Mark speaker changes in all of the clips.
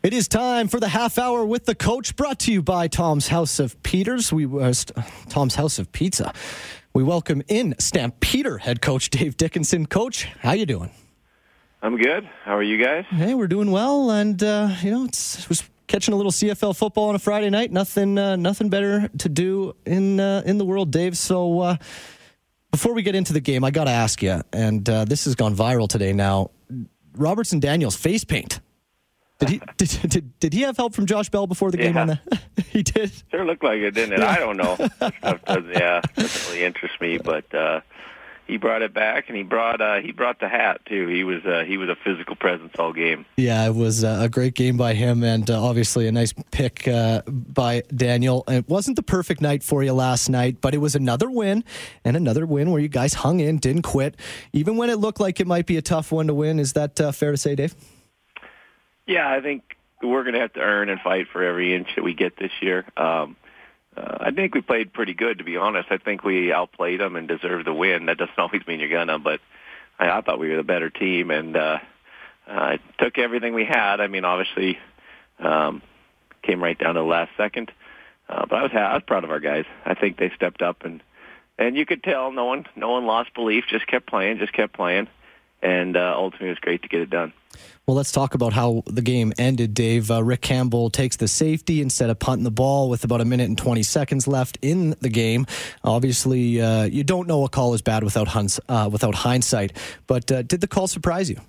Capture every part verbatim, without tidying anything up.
Speaker 1: It is time for the half hour with the coach, brought to you by Tom's House of Peters. We uh, Tom's House of Pizza. We welcome in Stampeder head coach Dave Dickinson. Coach, how you doing?
Speaker 2: I'm good. How are you guys?
Speaker 1: Hey, we're doing well, and uh, you know, it's, it was catching a little C F L football on a Friday night. Nothing, uh, nothing better to do in uh, in the world, Dave. So uh, before we get into the game, I got to ask you, and uh, this has gone viral today. Now, Robertson Daniels face paint. Did he did, did did he have help from Josh Bell before the game
Speaker 2: yeah.
Speaker 1: on that? He did.
Speaker 2: Sure looked like it, didn't it?
Speaker 1: Yeah.
Speaker 2: I don't know. That stuff does, yeah, doesn't really interest me. But uh, he brought it back, and he brought uh, he brought the hat too. He was uh, he was a physical presence all game.
Speaker 1: Yeah, it was uh, a great game by him, and uh, obviously a nice pick uh, by Daniel. It wasn't the perfect night for you last night, but it was another win, and another win where you guys hung in, didn't quit, even when it looked like it might be a tough one to win. Is that uh, fair to say, Dave?
Speaker 2: Yeah, I think we're going to have to earn and fight for every inch that we get this year. Um, uh, I think we played pretty good, to be honest. I think we outplayed them and deserved the win. That doesn't always mean you're going to, but I, I thought we were the better team, and uh, uh, took everything we had. I mean, obviously, um, came right down to the last second. Uh, but I was I was proud of our guys. I think they stepped up, and and you could tell no one no one lost belief. Just kept playing, just kept playing, and uh, ultimately it was great to get it done.
Speaker 1: Well, let's talk about how the game ended, Dave. Uh, Rick Campbell takes the safety instead of punting the ball with about a minute and twenty seconds left in the game. Obviously, uh, you don't know a call is bad without hunts, uh, without hindsight. But uh, did the call surprise you?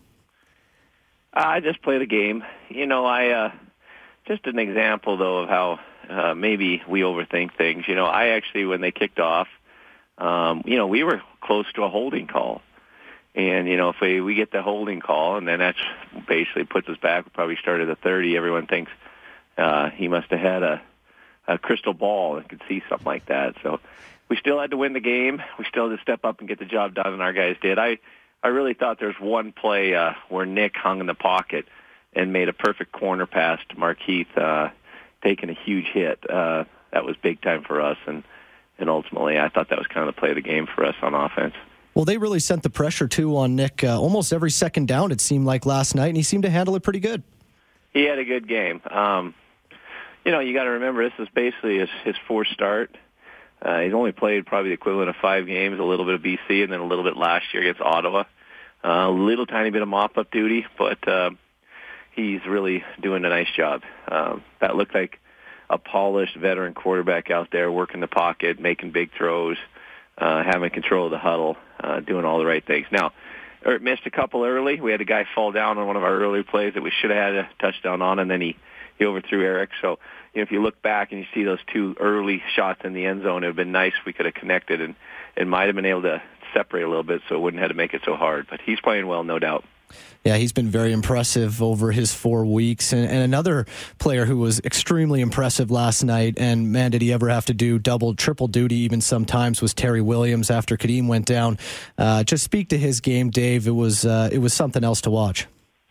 Speaker 2: I just played a game. You know, I uh, just an example, though, of how uh, maybe we overthink things. You know, I actually, when they kicked off, um, you know, we were close to a holding call. And, you know, if we, we get the holding call, and then that basically puts us back, we probably started at thirty, everyone thinks uh, he must have had a, a crystal ball and could see something like that. So we still had to win the game. We still had to step up and get the job done, and our guys did. I, I really thought there was one play uh, where Nick hung in the pocket and made a perfect corner pass to Markeith, uh, taking a huge hit. Uh, that was big time for us, and, and ultimately I thought that was kind of the play of the game for us on offense.
Speaker 1: Well, they really sent the pressure, too, on Nick uh, almost every second down, it seemed like, last night, and he seemed to handle it pretty good.
Speaker 2: He had a good game. Um, you know, you got to remember, this is basically his, his fourth start. Uh, he's only played probably the equivalent of five games, a little bit of B C, and then a little bit last year against Ottawa. Uh, a little tiny bit of mop-up duty, but uh, he's really doing a nice job. Uh, that looked like a polished veteran quarterback out there working the pocket, making big throws, Uh, having control of the huddle, uh, doing all the right things. Now, Eric missed a couple early. We had a guy fall down on one of our early plays that we should have had a touchdown on, and then he, he overthrew Eric. So, you know, if you look back and you see those two early shots in the end zone, it would have been nice if we could have connected and, and might have been able to separate a little bit so it wouldn't have to make it so hard. But he's playing well, no doubt.
Speaker 1: Yeah, he's been very impressive over his four weeks. And, and another player who was extremely impressive last night, and man, did he ever have to do double, triple duty even sometimes, was Terry Williams after Kadeem went down. Uh, just speak to his game, Dave. It was uh, it was something else to watch.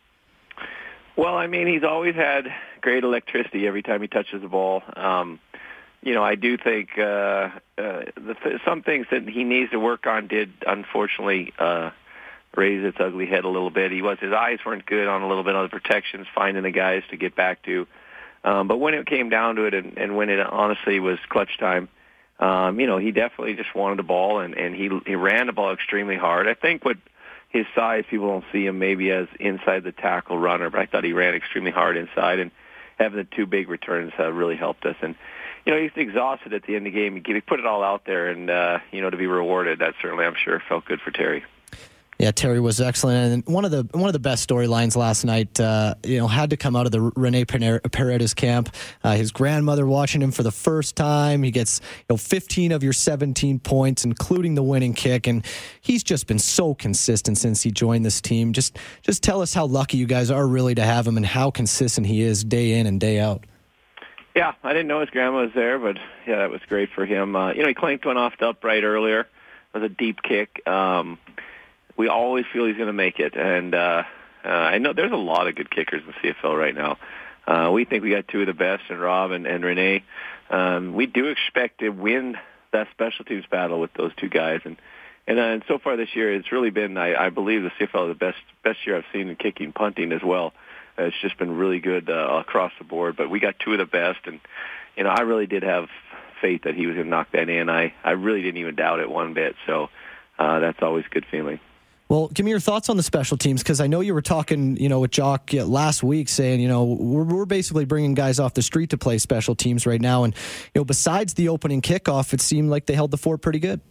Speaker 2: Well, I mean, he's always had great electricity every time he touches the ball. Um, you know, I do think uh, uh, the th- some things that he needs to work on did, unfortunately, uh, raise its ugly head a little bit. He was his eyes weren't good on a little bit on the protections, finding the guys to get back to. Um, but when it came down to it, and, and when it honestly was clutch time, um, you know, he definitely just wanted the ball, and, and he he ran the ball extremely hard. I think what his size, people don't see him maybe as inside the tackle runner, but I thought he ran extremely hard inside, and having the two big returns uh, really helped us. And you know, he's exhausted at the end of the game. He put it all out there, and uh, you know, to be rewarded, that certainly, I'm sure, felt good for Terry.
Speaker 1: Yeah, Terry was excellent, and one of the one of the best storylines last night, uh, you know, had to come out of the Rene Paredes camp. Uh, his grandmother watching him for the first time. He gets you know fifteen of your seventeen points, including the winning kick, and he's just been so consistent since he joined this team. Just just tell us how lucky you guys are really to have him, and how consistent he is day in and day out.
Speaker 2: Yeah, I didn't know his grandma was there, but yeah, that was great for him. Uh, you know, he clanked one off the upright earlier. It was a deep kick. Um, We always feel he's going to make it, and uh, uh, I know there's a lot of good kickers in the C F L right now. Uh, we think we got two of the best in Rob and, and Rene. Um, we do expect to win that special teams battle with those two guys, and and, uh, and so far this year, it's really been, I, I believe, the C F L the best best year I've seen in kicking, punting as well. Uh, it's just been really good uh, across the board. But we got two of the best, and you know, I really did have faith that he was going to knock that in. I I really didn't even doubt it one bit. So uh, that's always a good feeling.
Speaker 1: Well, give me your thoughts on the special teams, because I know you were talking, you know, with Jock last week, saying, you know, we're, we're basically bringing guys off the street to play special teams right now, and you know, besides the opening kickoff, it seemed like they held the fort pretty good.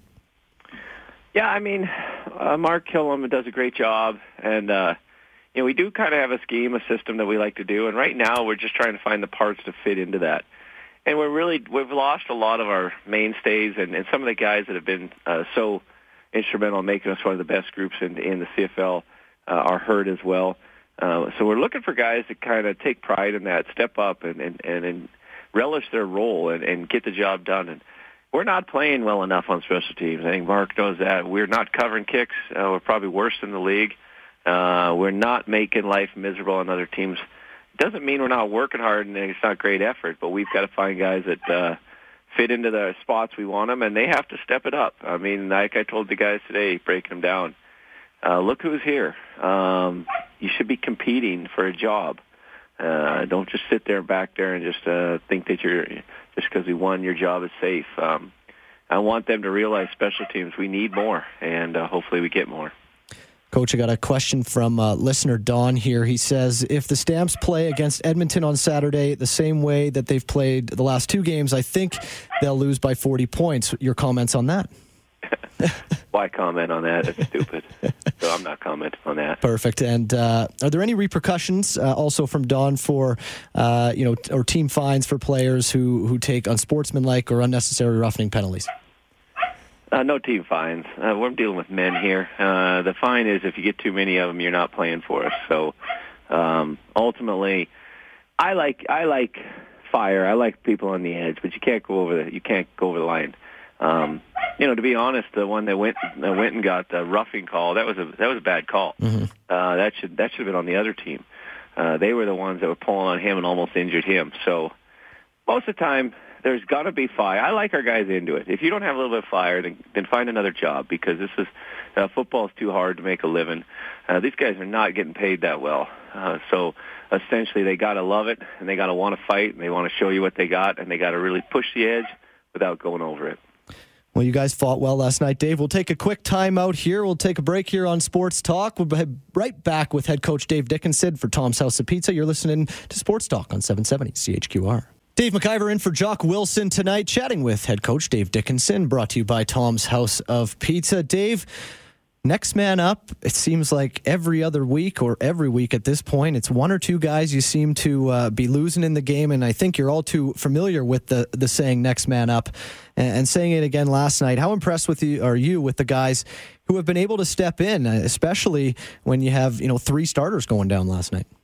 Speaker 2: Yeah, I mean, uh, Mark Killam does a great job, and uh, you know, we do kind of have a scheme, a system that we like to do, and right now we're just trying to find the parts to fit into that. And we're really we've lost a lot of our mainstays, and, and some of the guys that have been uh, so instrumental in making us one of the best groups in, in the C F L uh, are hurt as well. Uh, so we're looking for guys that kind of take pride in that, step up and, and, and, and relish their role and, and get the job done. And we're not playing well enough on special teams. I think Mark knows that. We're not covering kicks. Uh, we're probably worse in the league. Uh, we're not making life miserable on other teams. Doesn't mean we're not working hard and it's not great effort, but we've got to find guys that uh, fit into the spots we want them, and they have to step it up. I mean, like I told the guys today, breaking them down, uh, look who's here. Um, you should be competing for a job. Uh, don't just sit there back there and just uh, think that you're, just because we won, your job is safe. Um, I want them to realize special teams, we need more, and uh, hopefully we get more.
Speaker 1: Coach, I got a question from uh, listener Don here. He says, if the Stamps play against Edmonton on Saturday the same way that they've played the last two games, I think they'll lose by forty points. Your comments on that?
Speaker 2: Why comment on that? It's stupid. So I'm not commenting on that.
Speaker 1: Perfect. And uh, are there any repercussions uh, also from Don for, uh, you know, or team fines for players who, who take unsportsmanlike or unnecessary roughening penalties?
Speaker 2: Uh, no team fines. Uh, we're dealing with men here. Uh, the fine is if you get too many of them, you're not playing for us. So um, ultimately, I like I like fire. I like people on the edge, but you can't go over the you can't go over the line. Um, you know, to be honest, the one that went that went and got the roughing call, that was a that was a bad call. Mm-hmm. Uh, that should that should have been on the other team. Uh, they were the ones that were pulling on him and almost injured him. So most of the time, there's got to be fire. I like our guys into it. If you don't have a little bit of fire, then, then find another job, because this is uh, football is too hard to make a living. Uh, these guys are not getting paid that well. Uh, so essentially, they got to love it, and they got to want to fight, and they want to show you what they got, and they got to really push the edge without going over it.
Speaker 1: Well, you guys fought well last night, Dave. We'll take a quick time out here. We'll take a break here on Sports Talk. We'll be right back with head coach Dave Dickenson for Tom's House of Pizza. You're listening to Sports Talk on seven seventy C H Q R. Dave McIver in for Jock Wilson tonight, chatting with head coach Dave Dickenson, brought to you by Tom's House of Pizza. Dave, next man up, it seems like every other week or every week at this point, it's one or two guys you seem to uh, be losing in the game, and I think you're all too familiar with the, the saying next man up. And, and saying it again last night, how impressed with you are you with the guys who have been able to step in, especially when you have, you know, three starters going down last night?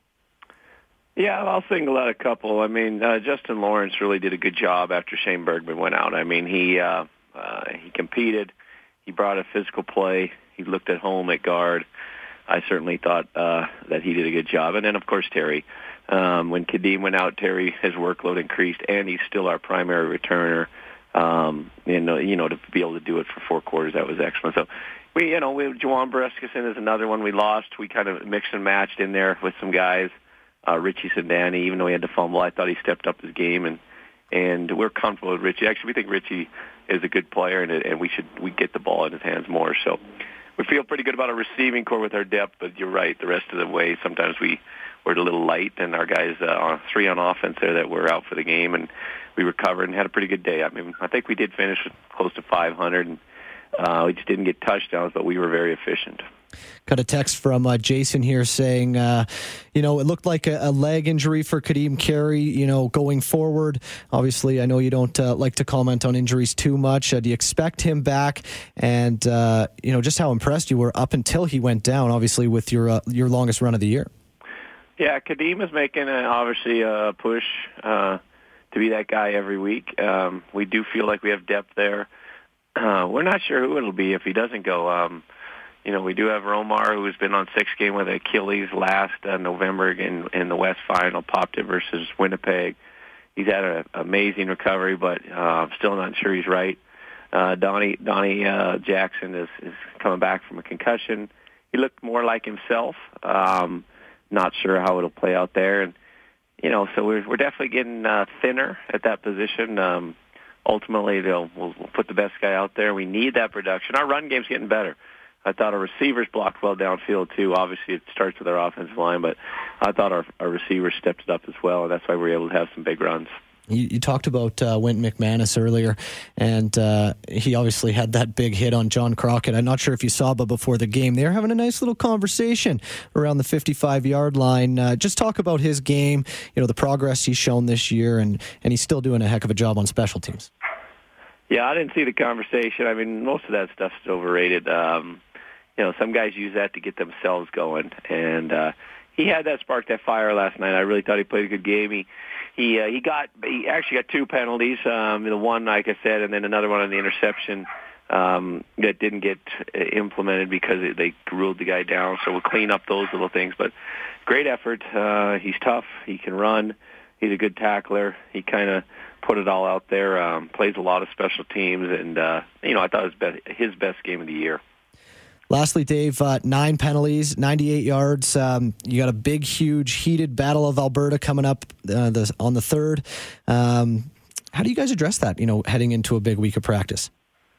Speaker 2: Yeah, I'll single out a couple. I mean, uh, Justin Lawrence really did a good job after Shane Bergman went out. I mean, he uh, uh, he competed. He brought a physical play. He looked at home at guard. I certainly thought uh, that he did a good job. And then, of course, Terry. Um, when Kadeem went out, Terry, his workload increased, and he's still our primary returner. Um, you know, you know, to be able to do it for four quarters, that was excellent. So, we, you know, we Juwan Breskeson is another one we lost. We kind of mixed and matched in there with some guys. Uh, Richie Sandani, even though he had to fumble, I thought he stepped up his game, and and we're comfortable with Richie. Actually, we think Richie is a good player, and and we should we get the ball in his hands more. So we feel pretty good about our receiving core with our depth. But you're right, the rest of the way, sometimes we we're a little light, and our guys uh, on three on offense there that were out for the game, and we recovered and had a pretty good day. I mean, I think we did finish with close to five hundred, and uh, we just didn't get touchdowns, but we were very efficient.
Speaker 1: Got a text from uh, Jason here saying, uh, you know, it looked like a, a leg injury for Kadeem Carey, you know, going forward. Obviously, I know you don't uh, like to comment on injuries too much. Uh, do you expect him back? And, uh, you know, just how impressed you were up until he went down, obviously, with your uh, your longest run of the year.
Speaker 2: Yeah, Kadeem is making, a, obviously, a push uh, to be that guy every week. Um, we do feel like we have depth there. Uh, we're not sure who it'll be if he doesn't go. Um You know, we do have Romar, who's been on six game with Achilles last uh, November in, in the West Final, popped it versus Winnipeg. He's had an amazing recovery, but uh, I'm still not sure he's right. Uh, Donnie Donnie uh, Jackson is, is coming back from a concussion. He looked more like himself, um, not sure how it'll play out there. And, you know, so we're, we're definitely getting uh, thinner at that position. Um, ultimately, they'll, we'll, we'll put the best guy out there. We need that production. Our run game's getting better. I thought our receivers blocked well downfield, too. Obviously, it starts with our offensive line, but I thought our, our receivers stepped it up as well, and that's why we were able to have some big runs.
Speaker 1: You, you talked about uh, Wynton McManus earlier, and uh, he obviously had that big hit on John Crockett. I'm not sure if you saw, but before the game, they were having a nice little conversation around the fifty-five-yard line. Uh, just talk about his game, you know, the progress he's shown this year, and, and he's still doing a heck of a job on special teams.
Speaker 2: Yeah, I didn't see the conversation. I mean, most of that stuff's overrated. Um, you know, some guys use that to get themselves going, and uh, he had that spark, that fire last night. I really thought he played a good game. He He uh, he got he actually got two penalties. Um, the one, like I said, and then another one on the interception um, that didn't get implemented because it, they ruled the guy down. So we'll clean up those little things. But great effort. Uh, he's tough. He can run. He's a good tackler. He kind of put it all out there. Um, plays a lot of special teams, and uh, you know I thought it was best, his best game of the year.
Speaker 1: Lastly, Dave, uh, nine penalties, ninety-eight yards. Um, you got a big, huge, heated Battle of Alberta coming up uh, the, on the third. Um, how do you guys address that, you know, heading into a big week of practice?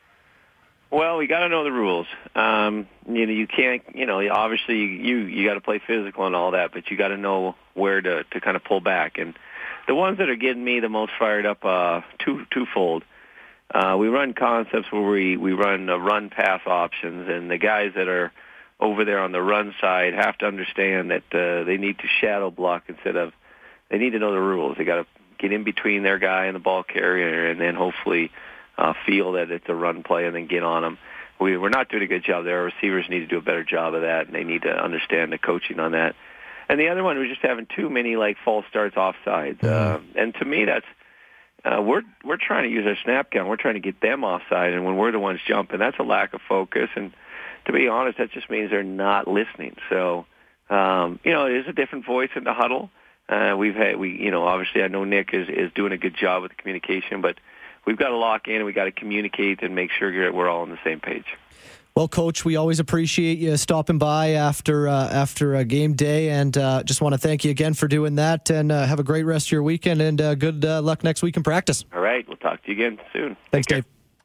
Speaker 2: Well, we got to know the rules. Um, you know, you can't, you know, obviously you, you got to play physical and all that, but you got to know where to, to kind of pull back. And the ones that are getting me the most fired up, uh, two, twofold. Uh, we run concepts where we, we run uh, run-pass options, and the guys that are over there on the run side have to understand that uh, they need to shadow block instead of, they need to know the rules. They got to get in between their guy and the ball carrier, and then hopefully uh, feel that it's a run play and then get on them. We, we're not doing a good job there. Our receivers need to do a better job of that, and they need to understand the coaching on that. And the other one, we're just having too many like false starts offsides. Mm-hmm. Uh, and to me, that's, Uh, we're we're trying to use our snap count. We're trying to get them offside, and when we're the ones jumping, that's a lack of focus. And to be honest, that just means they're not listening. So, um, you know, it is a different voice in the huddle. Uh, we've had we, you know, obviously I know Nick is is doing a good job with the communication, but we've got to lock in and we got to communicate and make sure we're all on the same page.
Speaker 1: Well, Coach, we always appreciate you stopping by after uh, after a game day, and uh, just want to thank you again for doing that, and uh, have a great rest of your weekend, and uh, good uh, luck next week in practice.
Speaker 2: All right, we'll talk to you again soon.
Speaker 1: Thanks, Dave.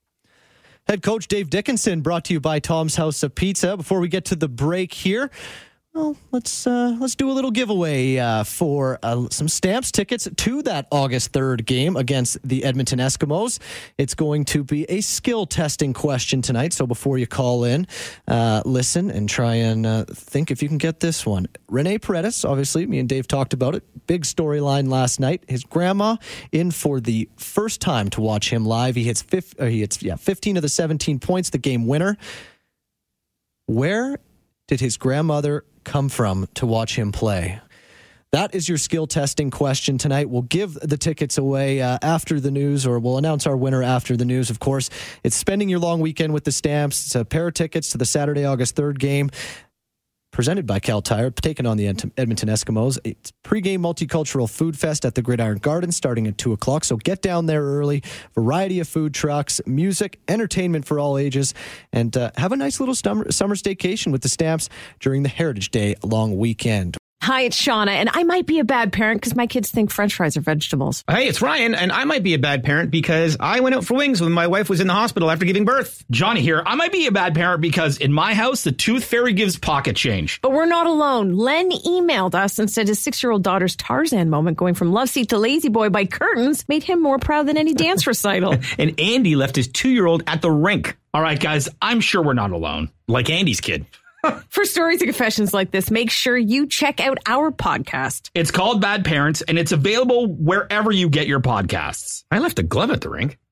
Speaker 1: Head coach Dave Dickinson, brought to you by Tom's House of Pizza. Before we get to the break here, well, let's uh, let's do a little giveaway uh, for uh, some Stamps tickets to that August third game against the Edmonton Eskimos. It's going to be a skill testing question tonight, so before you call in, uh, listen and try and uh, think if you can get this one. Rene Paredes, obviously, me and Dave talked about it. Big storyline last night. His grandma in for the first time to watch him live. He hits, fifth, uh, he hits yeah, fifteen of the seventeen points, the game winner. Where did his grandmother come from to watch him play? That is your skill testing question tonight. We'll give the tickets away uh, after the news, or we'll announce our winner after the news, of course. It's spending your long weekend with the Stamps. It's a pair of tickets to the Saturday, August third game, presented by Cal Tire, taking on the Edmonton Eskimos. It's pregame multicultural food fest at the Gridiron Garden starting at two o'clock, so get down there early. Variety of food trucks, music, entertainment for all ages, and uh, have a nice little summer, summer staycation with the Stamps during the Heritage Day long weekend.
Speaker 3: Hi, it's Shauna, and I might be a bad parent because my kids think French fries are vegetables.
Speaker 4: Hey, it's Ryan, and I might be a bad parent because I went out for wings when my wife was in the hospital after giving birth.
Speaker 5: Johnny here. I might be a bad parent because in my house, the tooth fairy gives pocket change.
Speaker 3: But we're not alone. Len emailed us and said his six-year-old daughter's Tarzan moment going from love seat to lazy boy by curtains made him more proud than any dance recital.
Speaker 5: And Andy left his two-year-old at the rink. All right, guys, I'm sure we're not alone. Like Andy's kid.
Speaker 3: For stories and confessions like this, make sure you check out our podcast.
Speaker 5: It's called Bad Parents, and it's available wherever you get your podcasts.
Speaker 4: I left a glove at the rink.